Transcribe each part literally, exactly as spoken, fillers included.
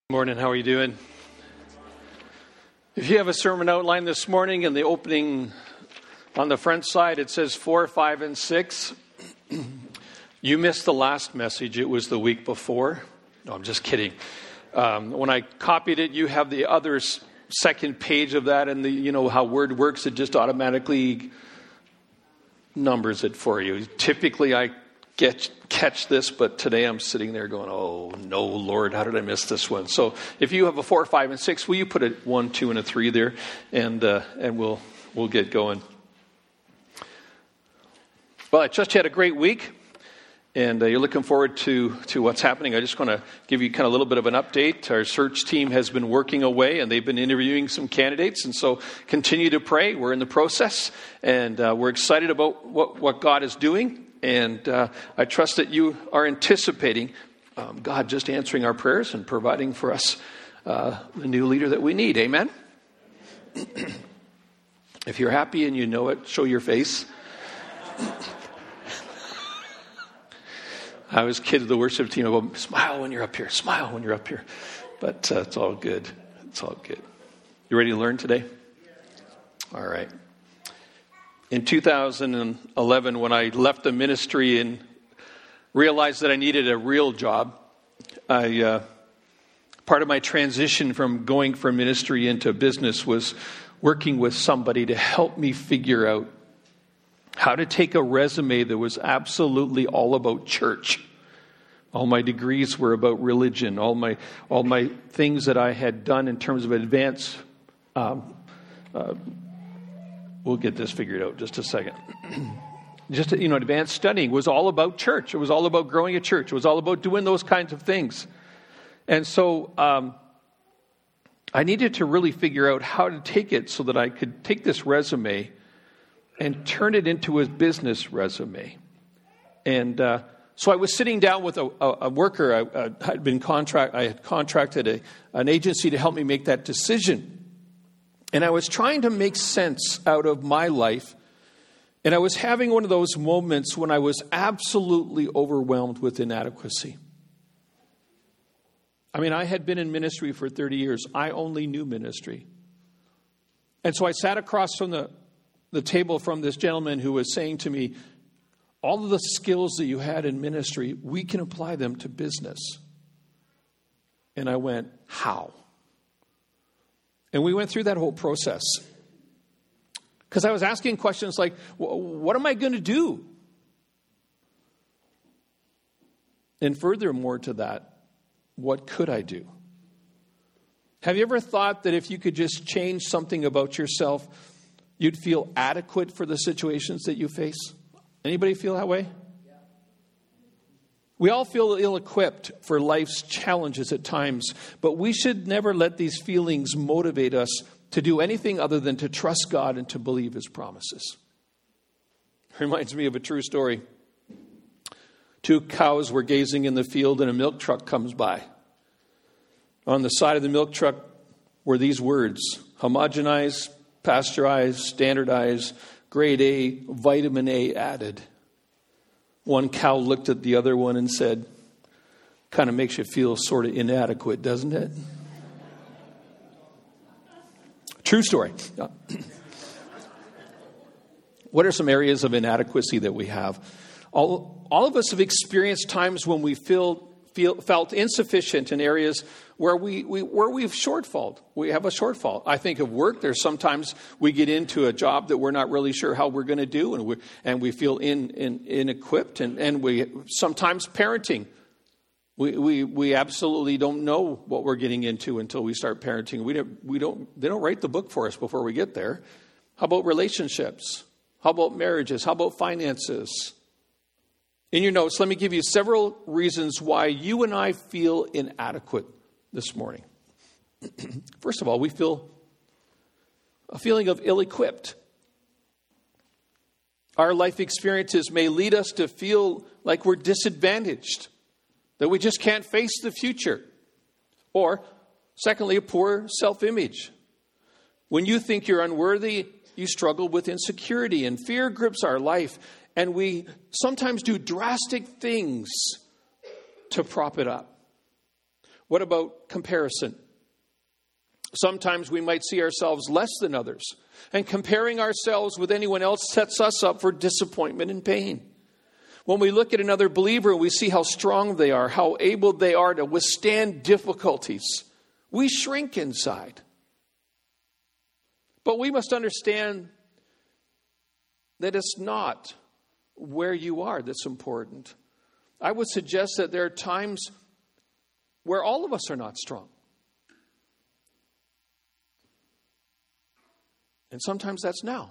Morning, how are you doing? If you have a sermon outline this morning, in the opening on the front side, it says four, five, and six. You missed the last message. It was the week before. No, I'm just kidding. Um, when I copied it, you have the other s- second page of that, and the you know how Word works. It just automatically numbers it for you. Typically, I get catch this, but today I'm sitting there going, oh, no, Lord, how did I miss this one? So if you have a four, five, and six, will you put a one, two, and a three there, and uh, and we'll we'll get going. Well, I trust you had a great week, and uh, you're looking forward to, to what's happening. I just want to give you kind of a little bit of an update. Our search team has been working away, and they've been interviewing some candidates, and so continue to pray. We're in the process, and uh, we're excited about what, what God is doing. And uh, I trust that you are anticipating um, God just answering our prayers and providing for us uh, the new leader that we need. Amen? If you're happy and you know it, show your face. I always kidded the worship team about, smile when you're up here, smile when you're up here. But uh, it's all good. It's all good. You ready to learn today? All right. In two thousand eleven, when I left the ministry and realized that I needed a real job, I uh, part of my transition from going from ministry into business was working with somebody to help me figure out how to take a resume that was absolutely all about church. All my degrees were about religion. All my all my things that I had done in terms of advanced um, uh, We'll get this figured out just a second. Just, you know, advanced studying was all about church. It was all about growing a church. It was all about doing those kinds of things. And so um, I needed to really figure out how to take it so that I could take this resume and turn it into a business resume. And uh, so I was sitting down with a, a, a worker. I, I had been contract. I had contracted a, an agency to help me make that decision. And I was trying to make sense out of my life. And I was having one of those moments when I was absolutely overwhelmed with inadequacy. I mean, I had been in ministry for thirty years. I only knew ministry. And so I sat across from the, the table from this gentleman who was saying to me, all of the skills that you had in ministry, we can apply them to business. And I went, how? And we went through that whole process. Because I was asking questions like, what am I going to do? And furthermore to that, what could I do? Have you ever thought that if you could just change something about yourself, you'd feel adequate for the situations that you face? Anybody feel that way? We all feel ill-equipped for life's challenges at times, but we should never let these feelings motivate us to do anything other than to trust God and to believe His promises. It reminds me of a true story. Two cows were gazing in the field and a milk truck comes by. On the side of the milk truck were these words: homogenized, pasteurized, standardized, grade A, vitamin A added. One cow looked at the other one and said, kind of makes you feel sort of inadequate, doesn't it? True story. What are some areas of inadequacy that we have? All, all of us have experienced times when we feel, feel, felt insufficient in areas where we, we where we've shortfalled. We have a shortfall. I think of work. There's sometimes we get into a job that we're not really sure how we're going to do, and we and we feel in, in inequipped. And, and we sometimes parenting. We, we we absolutely don't know what we're getting into until we start parenting. We don't we don't they don't write the book for us before we get there. How about relationships? How about marriages? How about finances? In your notes, let me give you several reasons why you and I feel inadequate this morning. First of all, we feel a feeling of ill-equipped. Our life experiences may lead us to feel like we're disadvantaged, that we just can't face the future. Or, secondly, a poor self-image. When you think you're unworthy, you struggle with insecurity, and fear grips our life, and we sometimes do drastic things to prop it up. What about comparison? Sometimes we might see ourselves less than others, and comparing ourselves with anyone else sets us up for disappointment and pain. When we look at another believer and we see how strong they are, how able they are to withstand difficulties, we shrink inside. But we must understand that it's not where you are that's important. I would suggest that there are times where all of us are not strong. And sometimes that's now.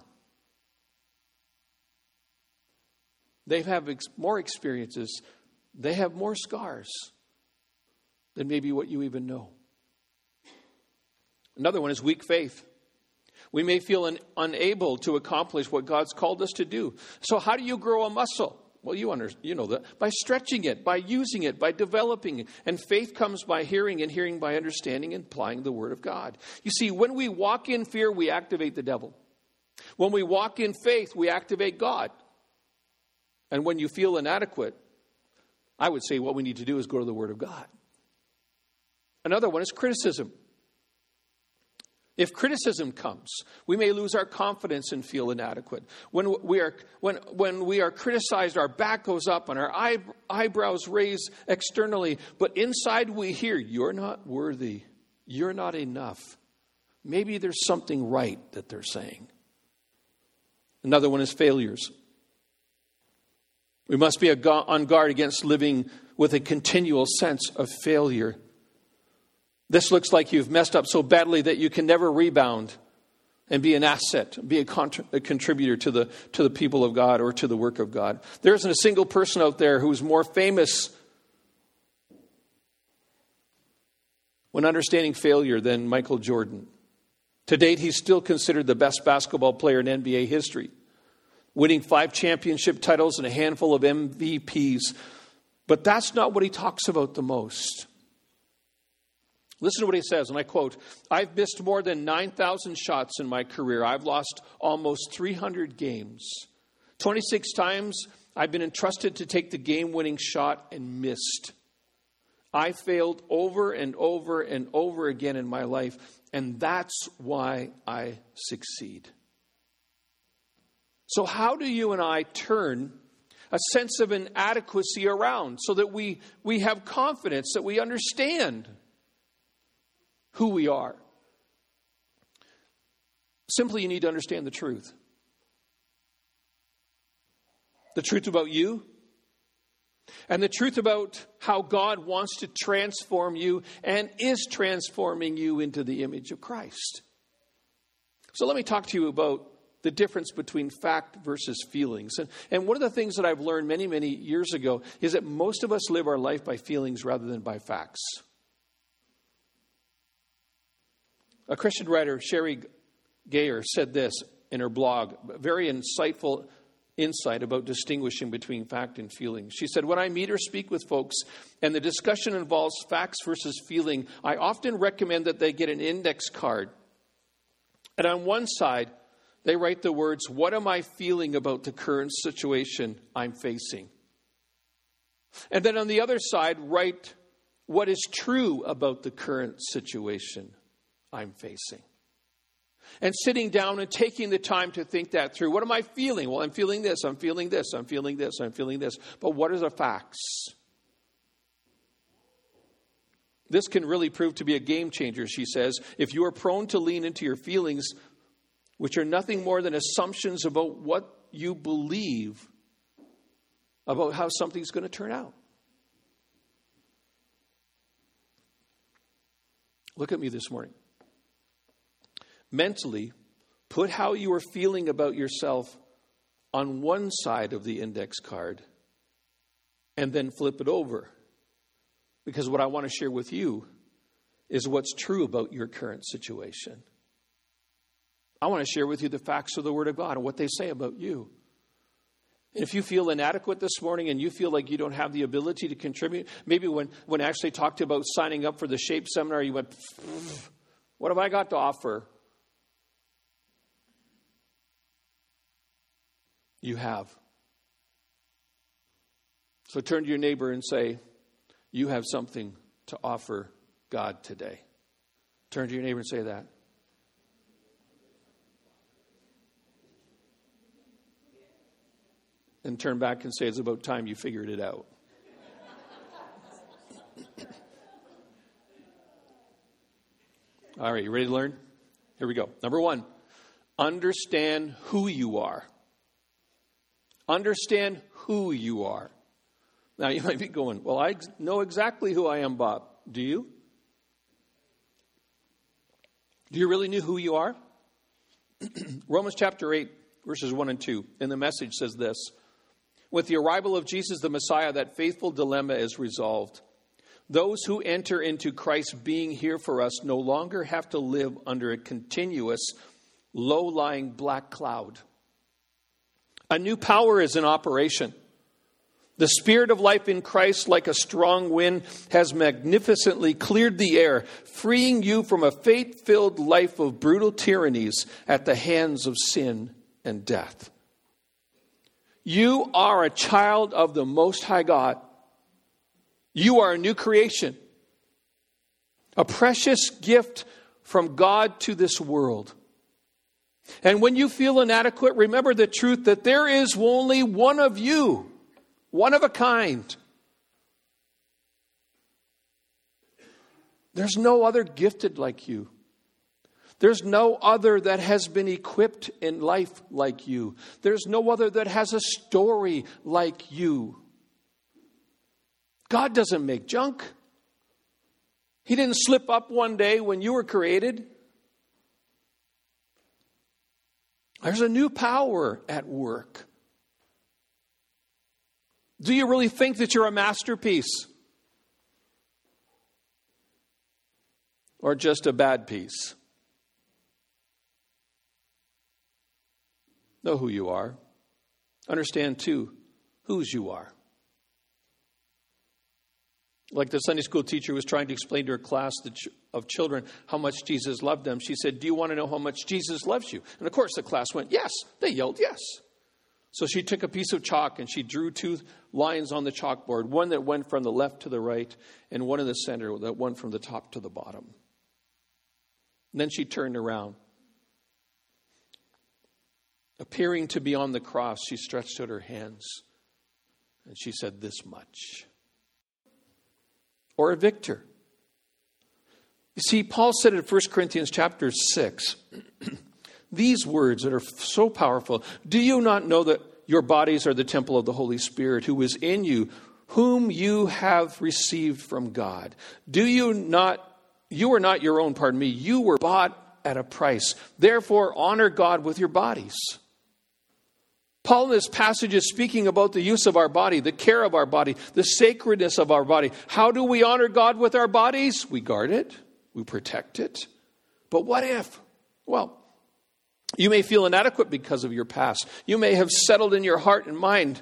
They have ex- more experiences. They have more scars than maybe what you even know. Another one is weak faith. We may feel un- unable to accomplish what God's called us to do. So how do you grow a muscle? Well, you, under, you know that. By stretching it, by using it, by developing it. And faith comes by hearing, and hearing by understanding and applying the Word of God. You see, when we walk in fear, we activate the devil. When we walk in faith, we activate God. And when you feel inadequate, I would say what we need to do is go to the Word of God. Another one is criticism. If criticism comes, we may lose our confidence and feel inadequate. When we are when when we are criticized, our back goes up and our eye, eyebrows raise externally, but inside we hear, "You're not worthy. You're not enough." Maybe there's something right that they're saying. Another one is failures. We must be on guard against living with a continual sense of failure. This looks like you've messed up so badly that you can never rebound and be an asset, be a, contra- a contributor to the to the people of God or to the work of God. There isn't a single person out there who's more famous when understanding failure than Michael Jordan. To date, he's still considered the best basketball player in N B A history, winning five championship titles and a handful of M V Ps. But that's not what he talks about the most. Listen to what he says, and I quote, "I've missed more than nine thousand shots in my career. I've lost almost three hundred games. twenty-six times I've been entrusted to take the game-winning shot and missed. I failed over and over and over again in my life, and that's why I succeed." So how do you and I turn a sense of inadequacy around so that we, we have confidence, that we understand who we are? Simply, you need to understand the truth. The truth about you, and the truth about how God wants to transform you and is transforming you into the image of Christ. So let me talk to you about the difference between fact versus feelings. And, and one of the things that I've learned many, many years ago is that most of us live our life by feelings rather than by facts. A Christian writer, Sherry Gayer, said this in her blog, a very insightful insight about distinguishing between fact and feeling. She said, "When I meet or speak with folks and the discussion involves facts versus feeling, I often recommend that they get an index card. And on one side, they write the words, 'What am I feeling about the current situation I'm facing?' And then on the other side, write, 'What is true about the current situation I'm facing?' And sitting down and taking the time to think that through. What am I feeling? Well, I'm feeling this, I'm feeling this, I'm feeling this, I'm feeling this. But what are the facts? This can really prove to be a game changer, she says, if you are prone to lean into your feelings, which are nothing more than assumptions about what you believe about how something's going to turn out. Look at me this morning. Mentally, put how you are feeling about yourself on one side of the index card and then flip it over. Because what I want to share with you is what's true about your current situation. I want to share with you the facts of the Word of God and what they say about you. And if you feel inadequate this morning and you feel like you don't have the ability to contribute, maybe when, when Ashley talked about signing up for the SHAPE seminar, you went, what have I got to offer? You have. So turn to your neighbor and say, you have something to offer God today. Turn to your neighbor and say that. And turn back and say, it's about time you figured it out. All right, you ready to learn? Here we go. Number one, understand who you are. Understand who you are. Now, you might be going, well, I know exactly who I am, Bob. Do you? Do you really know who you are? Romans chapter eight, verses one and two, in the Message says this. With the arrival of Jesus the Messiah, that faithful dilemma is resolved. Those who enter into Christ being here for us no longer have to live under a continuous, low-lying black cloud. A new power is in operation. The Spirit of life in Christ, like a strong wind, has magnificently cleared the air, freeing you from a fate-filled life of brutal tyrannies at the hands of sin and death. You are a child of the Most High God. You are a new creation, a precious gift from God to this world. And when you feel inadequate, remember the truth that there is only one of you, one of a kind. There's no other gifted like you. There's no other that has been equipped in life like you. There's no other that has a story like you. God doesn't make junk. He didn't slip up one day when you were created. There's a new power at work. Do you really think that you're a masterpiece? Or just a bad piece? Know who you are. Understand, too, whose you are. Like the Sunday school teacher was trying to explain to her class of children how much Jesus loved them. She said, do you want to know how much Jesus loves you? And of course the class went, yes. They yelled, yes. So she took a piece of chalk and she drew two lines on the chalkboard, one that went from the left to the right and one in the center that went from the top to the bottom. And then she turned around. Appearing to be on the cross, she stretched out her hands and she said, this much. Or a victor. You see, Paul said in First Corinthians chapter six, these words that are so powerful. Do you not know that your bodies are the temple of the Holy Spirit who is in you, whom you have received from God? Do you not, you are not your own, pardon me, you were bought at a price. Therefore, honor God with your bodies. Paul in this passage is speaking about the use of our body, the care of our body, the sacredness of our body. How do we honor God with our bodies? We guard it. We protect it. But what if? Well, you may feel inadequate because of your past. You may have settled in your heart and mind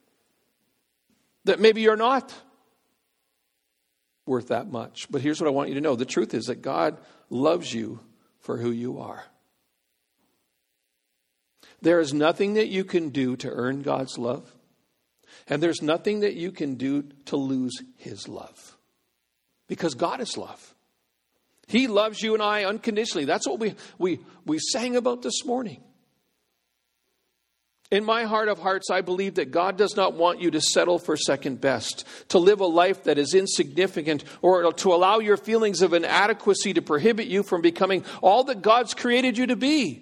that maybe you're not worth that much. But here's what I want you to know. The truth is that God loves you for who you are. There is nothing that you can do to earn God's love. And there's nothing that you can do to lose His love. Because God is love. He loves you and I unconditionally. That's what we, we, we sang about this morning. In my heart of hearts, I believe that God does not want you to settle for second best, to live a life that is insignificant, or to allow your feelings of inadequacy to prohibit you from becoming all that God's created you to be.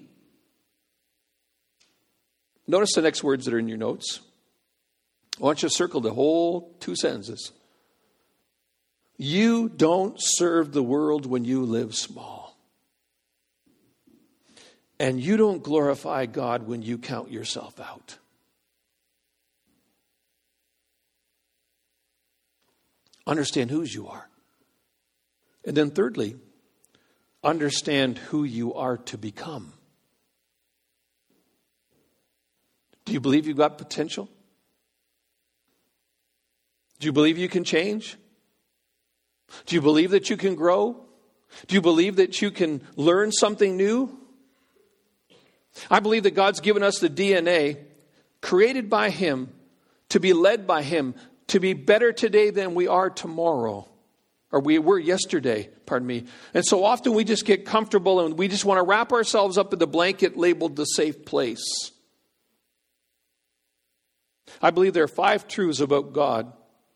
Notice the next words that are in your notes. I want you to circle the whole two sentences. You don't serve the world when you live small. And you don't glorify God when you count yourself out. Understand whose you are. And then thirdly, understand who you are to become. Do you believe you've got potential? Do you believe you can change? Do you believe that you can grow? Do you believe that you can learn something new? I believe that God's given us the D N A created by Him to be led by Him, to be better today than we are tomorrow. Or we were yesterday, pardon me. And so often we just get comfortable and we just want to wrap ourselves up in the blanket labeled the safe place. I believe there are five truths about God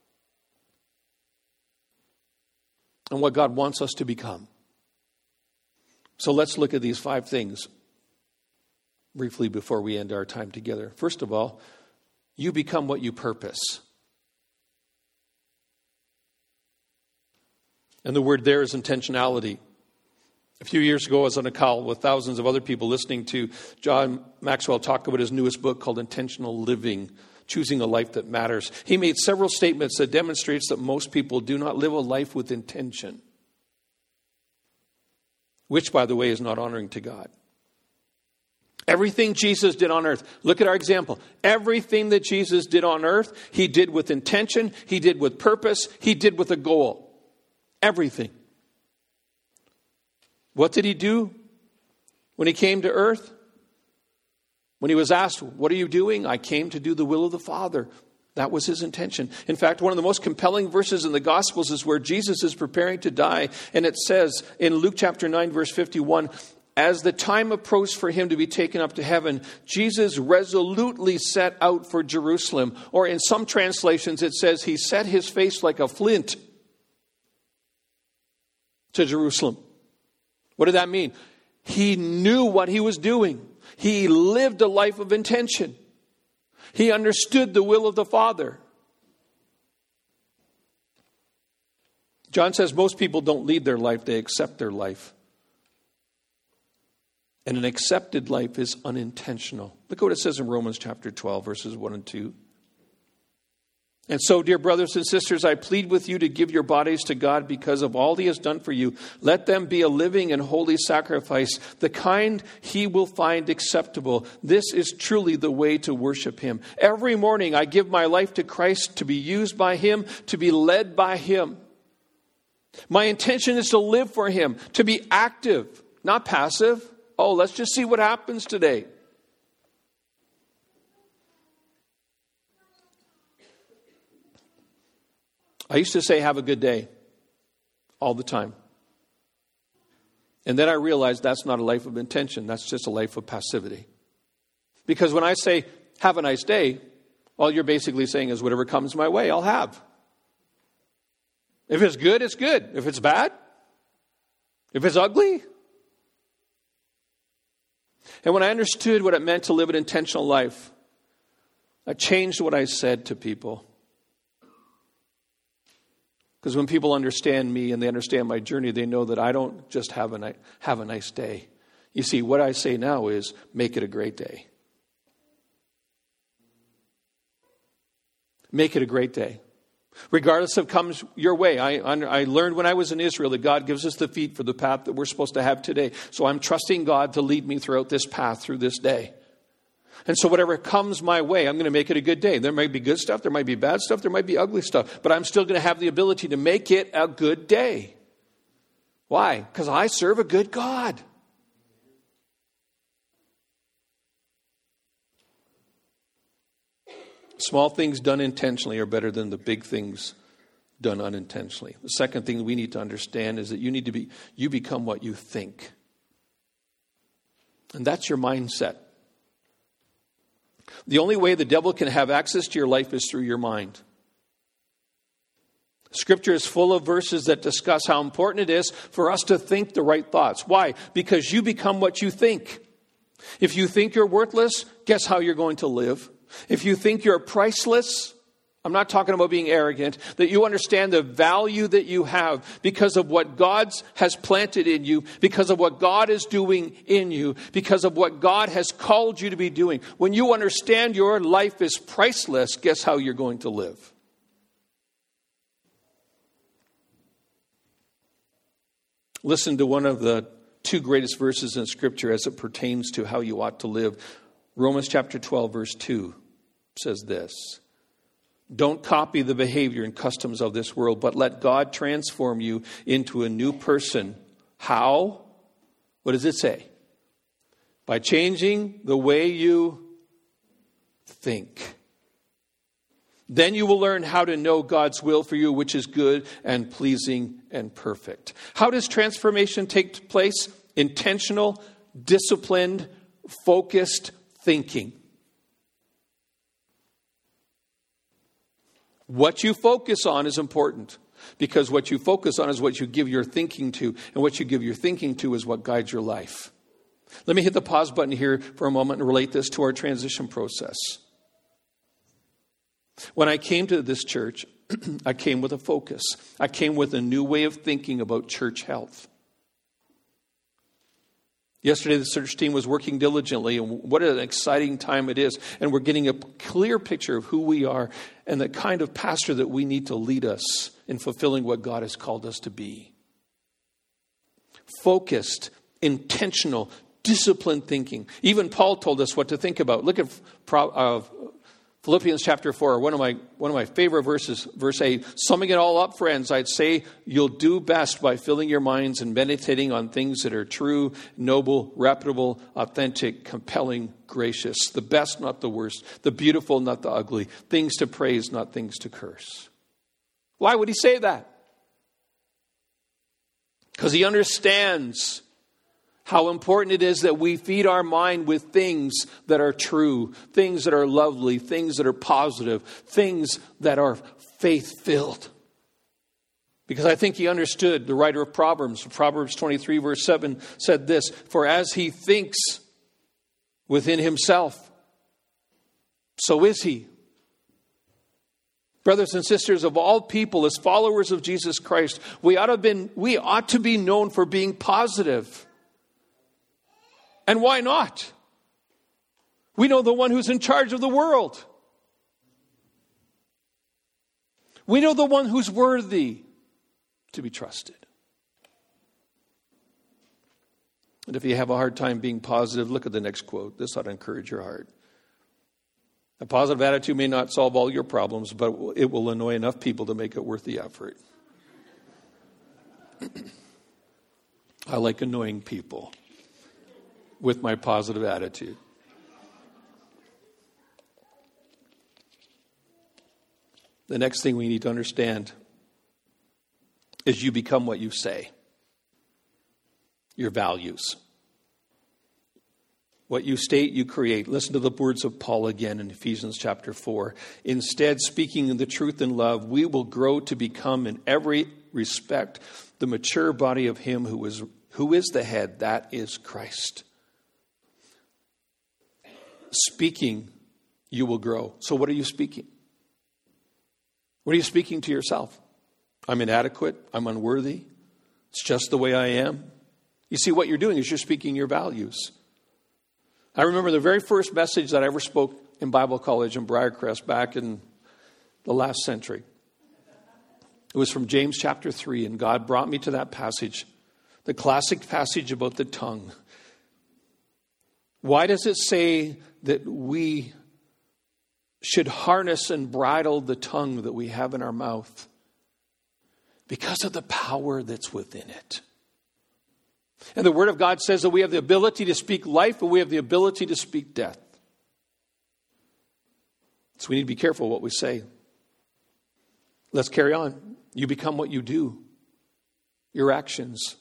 and what God wants us to become. So let's look at these five things briefly before we end our time together. First of all, you become what you purpose. And the word there is intentionality. A few years ago, I was on a call with thousands of other people listening to John Maxwell talk about his newest book called Intentional Living, Choosing a Life That Matters. He made several statements that demonstrates that most people do not live a life with intention, which, by the way, is not honoring to God. Everything Jesus did on earth, look at our example. Everything that Jesus did on earth, he did with intention, he did with purpose, he did with a goal. Everything. What did he do when he came to earth? When he was asked, what are you doing? I came to do the will of the Father. That was his intention. In fact, one of the most compelling verses in the Gospels is where Jesus is preparing to die. And it says in Luke chapter nine, verse fifty-one, as the time approached for him to be taken up to heaven, Jesus resolutely set out for Jerusalem. Or in some translations, it says he set his face like a flint to Jerusalem. What did that mean? He knew what he was doing. He lived a life of intention. He understood the will of the Father. John says most people don't lead their life, they accept their life. And an accepted life is unintentional. Look at what it says in Romans chapter twelve, verses one and two. And so, dear brothers and sisters, I plead with you to give your bodies to God because of all he has done for you. Let them be a living and holy sacrifice, the kind he will find acceptable. This is truly the way to worship him. Every morning I give my life to Christ to be used by him, to be led by him. My intention is to live for him, to be active, not passive. Oh, let's just see what happens today. I used to say, have a good day, all the time. And then I realized that's not a life of intention. That's just a life of passivity. Because when I say, have a nice day, all you're basically saying is whatever comes my way, I'll have. If it's good, it's good. If it's bad, if it's ugly. And when I understood what it meant to live an intentional life, I changed what I said to people. Because when people understand me and they understand my journey, they know that I don't just have a, ni- have a nice day. You see, what I say now is make it a great day. Make it a great day. Regardless of comes your way. I, I learned when I was in Israel that God gives us the feet for the path that we're supposed to have today. So I'm trusting God to lead me throughout this path through this day. And so whatever comes my way, I'm going to make it a good day. There might be good stuff, there might be bad stuff, there might be ugly stuff. But I'm still going to have the ability to make it a good day. Why? Because I serve a good God. Small things done intentionally are better than the big things done unintentionally. The second thing we need to understand is that you need to be, you become what you think. And that's your mindset. The only way the devil can have access to your life is through your mind. Scripture is full of verses that discuss how important it is for us to think the right thoughts. Why? Because you become what you think. If you think you're worthless, guess how you're going to live? If you think you're priceless, I'm not talking about being arrogant, that you understand the value that you have because of what God has planted in you, because of what God is doing in you, because of what God has called you to be doing. When you understand your life is priceless, guess how you're going to live? Listen to one of the two greatest verses in Scripture as it pertains to how you ought to live. Romans chapter twelve, verse two says this. Don't copy the behavior and customs of this world, but let God transform you into a new person. How? What does it say? By changing the way you think. Then you will learn how to know God's will for you, which is good and pleasing and perfect. How does transformation take place? Intentional, disciplined, focused thinking. What you focus on is important, because what you focus on is what you give your thinking to, and what you give your thinking to is what guides your life. Let me hit the pause button here for a moment and relate this to our transition process. When I came to this church, I came with a focus. I came with a new way of thinking about church health. Yesterday, the search team was working diligently, and what an exciting time it is. And we're getting a clear picture of who we are and the kind of pastor that we need to lead us in fulfilling what God has called us to be. Focused, intentional, disciplined thinking. Even Paul told us what to think about. Look at uh, Philippians chapter four, one of my one of my favorite verses, verse eight. Summing it all up, friends, I'd say you'll do best by filling your minds and meditating on things that are true, noble, reputable, authentic, compelling, gracious. The best, not the worst. The beautiful, not the ugly. Things to praise, not things to curse. Why would he say that? Because he understands how important it is that we feed our mind with things that are true, things that are lovely, things that are positive, things that are faith-filled. Because I think he understood, the writer of Proverbs, Proverbs twenty-three verse seven said this, for as he thinks within himself, so is he. Brothers and sisters, of all people, as followers of Jesus Christ, we ought to been, we ought to be known for being positive. And why not? We know the one who's in charge of the world. We know the one who's worthy to be trusted. And if you have a hard time being positive, look at the next quote. This ought to encourage your heart. A positive attitude may not solve all your problems, but it will annoy enough people to make it worth the effort. I like annoying people with my positive attitude. The next thing we need to understand is you become what you say. Your values. What you state, you create. Listen to the words of Paul again in Ephesians chapter four. Instead, speaking the truth in love, we will grow to become in every respect the mature body of him who is, who is the head, that is Christ. Speaking, you will grow. So what are you speaking? What are you speaking to yourself? I'm inadequate. I'm unworthy. It's just the way I am. You see, what you're doing is you're speaking your values. I remember the very first message that I ever spoke in Bible college in Briarcrest back in the last century. It was from James chapter three, and God brought me to that passage, the classic passage about the tongue. Why does it say that we should harness and bridle the tongue that we have in our mouth? Because of the power that's within it. And the Word of God says that we have the ability to speak life, and we have the ability to speak death. So we need to be careful what we say. Let's carry on. You become what you do. Your actions.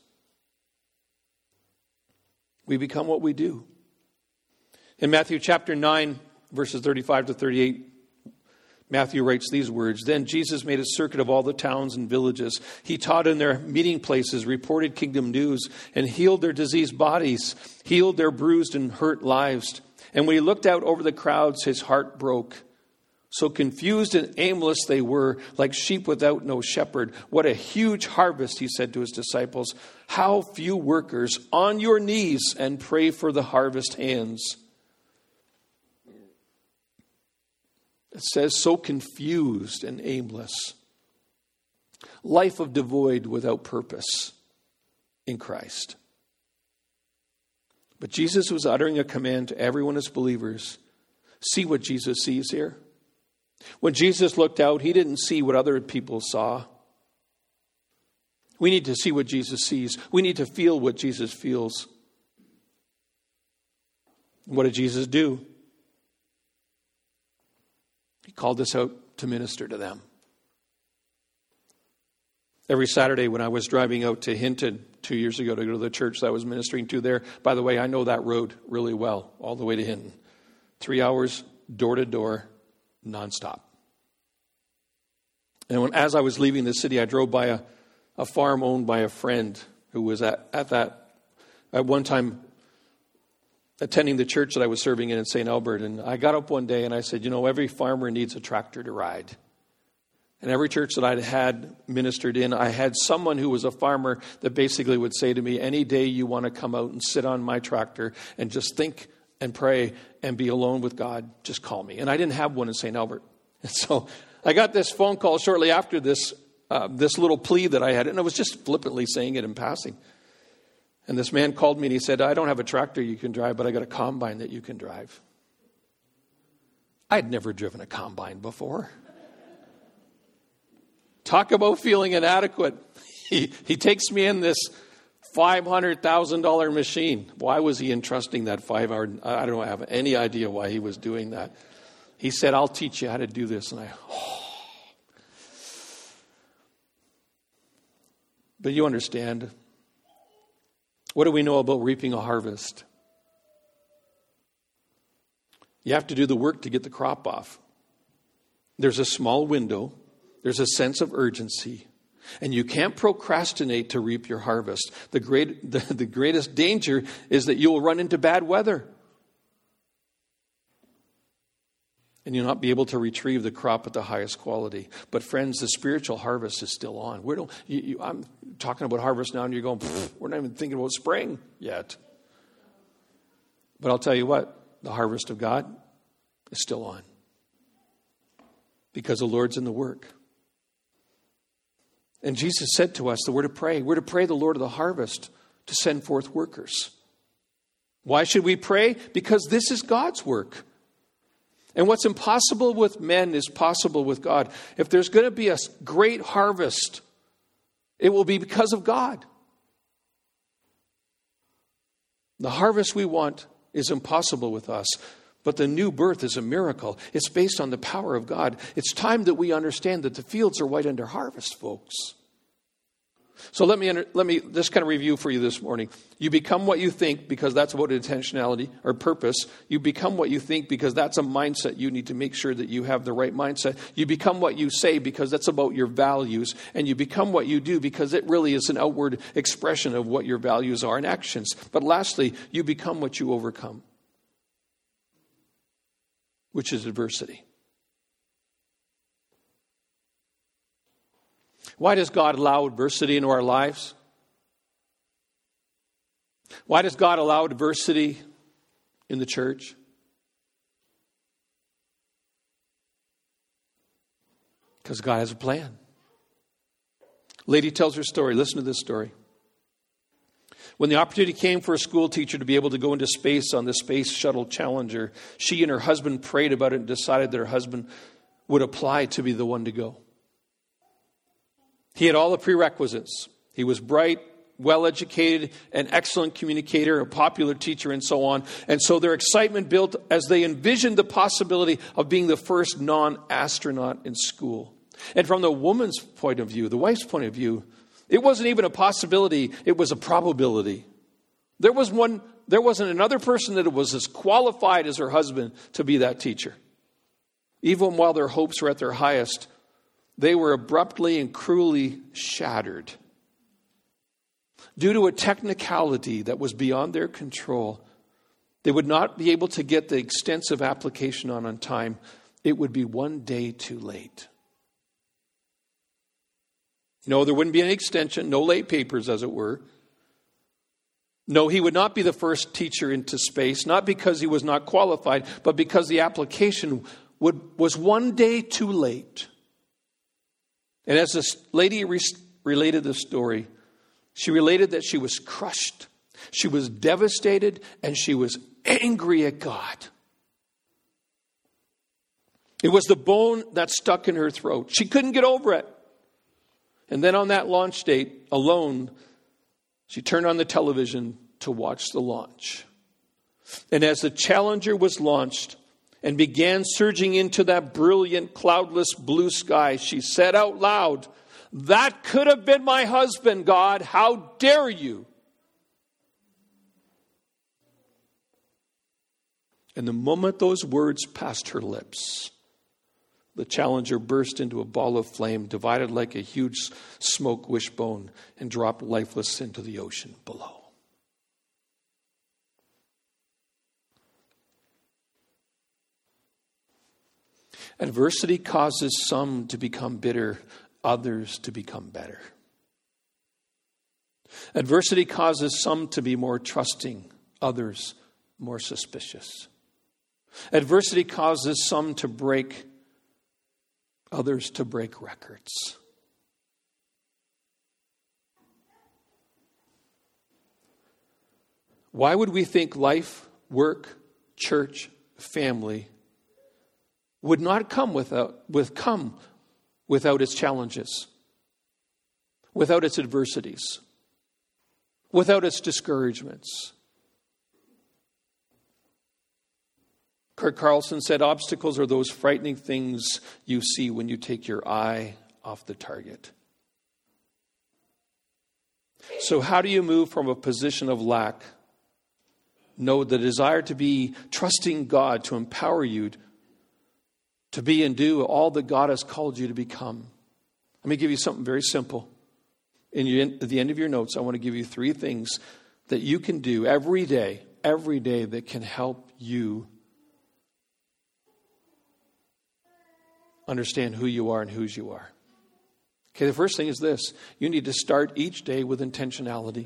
We become what we do. In Matthew chapter nine, verses thirty-five to thirty-eight, Matthew writes these words. Then Jesus made a circuit of all the towns and villages. He taught in their meeting places, reported kingdom news, and healed their diseased bodies, healed their bruised and hurt lives. And when he looked out over the crowds, his heart broke. So confused and aimless they were, like sheep without no shepherd. What a huge harvest, he said to his disciples. How few workers, on your knees and pray for the harvest hands. It says, so confused and aimless. Life of devoid without purpose in Christ. But Jesus was uttering a command to everyone as believers. See what Jesus sees here. When Jesus looked out, he didn't see what other people saw. We need to see what Jesus sees. We need to feel what Jesus feels. What did Jesus do? He called us out to minister to them. Every Saturday when I was driving out to Hinton two years ago to go to the church that I was ministering to there, by the way, I know that road really well, all the way to Hinton. Three hours, door to door, nonstop. And when, as I was leaving the city, I drove by a, a farm owned by a friend who was at, at that, at one time, attending the church that I was serving in in Saint Albert. And I got up one day and I said, you know, every farmer needs a tractor to ride. And every church that I had ministered in, I had someone who was a farmer that basically would say to me, any day you want to come out and sit on my tractor and just think and pray and be alone with God, just call me. And I didn't have one in Saint Albert. And so I got this phone call shortly after this, uh, this little plea that I had. And I was just flippantly saying it in passing. And this man called me and he said, I don't have a tractor you can drive, but I got a combine that you can drive. I'd never driven a combine before. Talk about feeling inadequate. He, he takes me in this five hundred thousand dollars machine. Why was he entrusting that five hour? I don't have any idea why he was doing that. He said, I'll teach you how to do this. And I, oh. But you understand. What do we know about reaping a harvest? You have to do the work to get the crop off. There's a small window. There's a sense of urgency. And you can't procrastinate to reap your harvest. The great, the, the greatest danger is that you will run into bad weather. And you'll not be able to retrieve the crop at the highest quality. But friends, the spiritual harvest is still on. We don't, you, you, I'm talking about harvest now and you're going, we're not even thinking about spring yet. But I'll tell you what, the harvest of God is still on. Because the Lord's in the work. And Jesus said to us that we're to pray. We're to pray the Lord of the harvest to send forth workers. Why should we pray? Because this is God's work. And what's impossible with men is possible with God. If there's going to be a great harvest, it will be because of God. The harvest we want is impossible with us. But the new birth is a miracle. It's based on the power of God. It's time that we understand that the fields are white under harvest, folks. So let me under, let me just kind of review for you this morning. You become what you think because that's about intentionality or purpose. You become what you think because that's a mindset. You need to make sure that you have the right mindset. You become what you say because that's about your values. And you become what you do because it really is an outward expression of what your values are and actions. But lastly, you become what you overcome, which is adversity. Why does God allow adversity into our lives? Why does God allow adversity in the church? Because God has a plan. Lady tells her story. Listen to this story. When the opportunity came for a school teacher to be able to go into space on the Space Shuttle Challenger, she and her husband prayed about it and decided that her husband would apply to be the one to go. He had all the prerequisites. He was bright, well-educated, an excellent communicator, a popular teacher, and so on. And so their excitement built as they envisioned the possibility of being the first non-astronaut in school. And from the woman's point of view, the wife's point of view, it wasn't even a possibility, it was a probability. There was one, there wasn't another person that was as qualified as her husband to be that teacher. Even while their hopes were at their highest, they were abruptly and cruelly shattered. Due to a technicality that was beyond their control, they would not be able to get the extensive application on on time. It would be one day too late. No, there wouldn't be any extension, no late papers, as it were. No, he would not be the first teacher into space, not because he was not qualified, but because the application would, was one day too late. And as this lady re- related the story, she related that she was crushed, she was devastated, and she was angry at God. It was the bone that stuck in her throat. She couldn't get over it. And then on that launch date, alone, she turned on the television to watch the launch. And as the Challenger was launched, and began surging into that brilliant, cloudless blue sky. She said out loud, "That could have been my husband, God. How dare you?" And the moment those words passed her lips, the Challenger burst into a ball of flame, divided like a huge smoke wishbone, and dropped lifeless into the ocean below. Adversity causes some to become bitter, others to become better. Adversity causes some to be more trusting, others more suspicious. Adversity causes some to break, others to break records. Why would we think life, work, church, family would not come without with come without its challenges, without its adversities, without its discouragements? Kurt Carlson said, "Obstacles are those frightening things you see when you take your eye off the target." So how do you move from a position of lack? Know the desire to be trusting God to empower you to be and do all that God has called you to become. Let me give you something very simple. In your, at the end of your notes, I want to give you three things that you can do every day, every day that can help you understand who you are and whose you are. Okay, the first thing is this. You need to start each day with intentionality.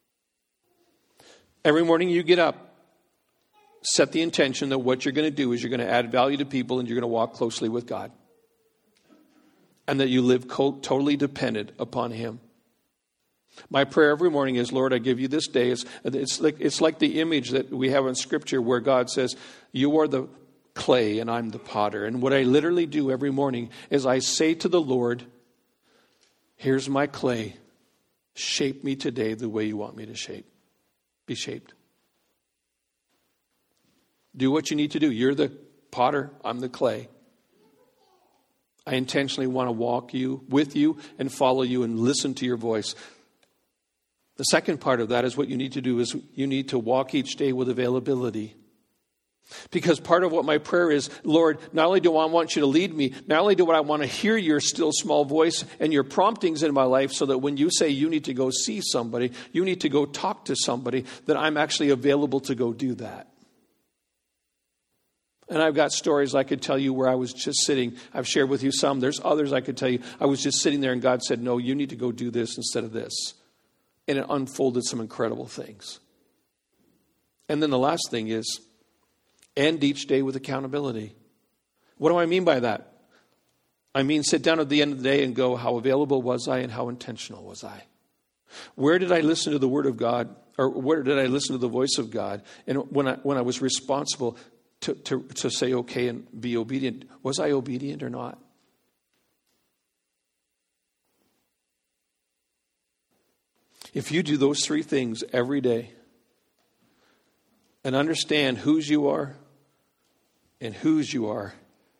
Every morning you get up, set the intention that what you're going to do is you're going to add value to people and you're going to walk closely with God. And that you live co- totally dependent upon Him. My prayer every morning is, Lord, I give you this day. It's, it's, like, it's like the image that we have in Scripture where God says, you are the clay and I'm the potter. And what I literally do every morning is I say to the Lord, here's my clay. Shape me today the way you want me to shape. Be shaped. Do what you need to do. You're the potter. I'm the clay. I intentionally want to walk you with you and follow you and listen to your voice. The second part of that is what you need to do is you need to walk each day with availability. Because part of what my prayer is, Lord, not only do I want you to lead me, not only do I want to hear your still small voice and your promptings in my life so that when you say you need to go see somebody, you need to go talk to somebody, that I'm actually available to go do that. And I've got stories I could tell you where I was just sitting. I've shared with you some. There's others I could tell you. I was just sitting there and God said, no, you need to go do this instead of this. And it unfolded some incredible things. And then the last thing is, end each day with accountability. What do I mean by that? I mean, sit down at the end of the day and go, how available was I and how intentional was I? Where did I listen to the Word of God? Or where did I listen to the voice of God? And when I, when I was responsible to, to, to say okay and be obedient, was I obedient or not? If you do those three things every day and understand whose you are and whose you are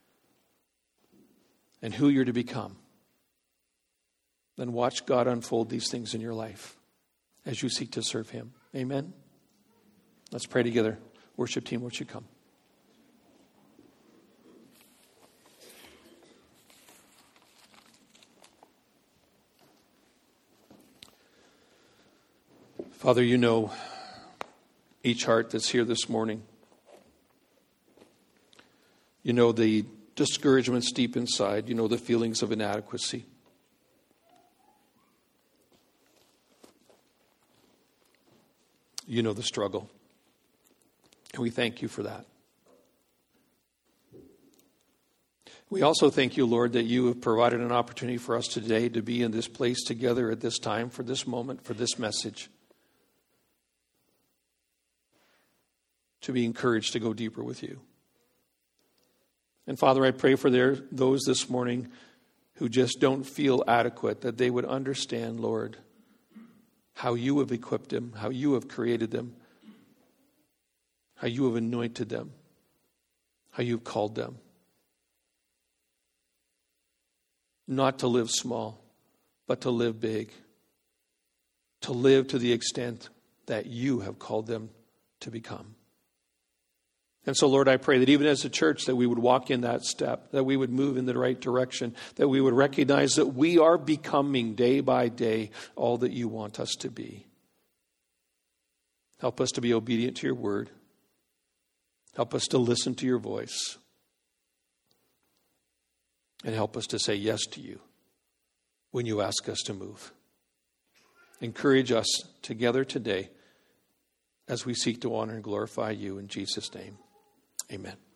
and who you're to become, then watch God unfold these things in your life as you seek to serve Him. Amen? Let's pray together. Worship team, won't you come? Father, you know each heart that's here this morning. You know the discouragements deep inside. You know the feelings of inadequacy. You know the struggle. And we thank you for that. We also thank you, Lord, that you have provided an opportunity for us today to be in this place together at this time, for this moment, for this message. To be encouraged to go deeper with you. And Father, I pray for their, those this morning who just don't feel adequate, that they would understand, Lord, how you have equipped them, how you have created them, how you have anointed them, how you've called them. Not to live small, but to live big. To live to the extent that you have called them to become. And so, Lord, I pray that even as a church that we would walk in that step, that we would move in the right direction, that we would recognize that we are becoming day by day all that you want us to be. Help us to be obedient to your word. Help us to listen to your voice. And help us to say yes to you when you ask us to move. Encourage us together today as we seek to honor and glorify you in Jesus' name. Amen.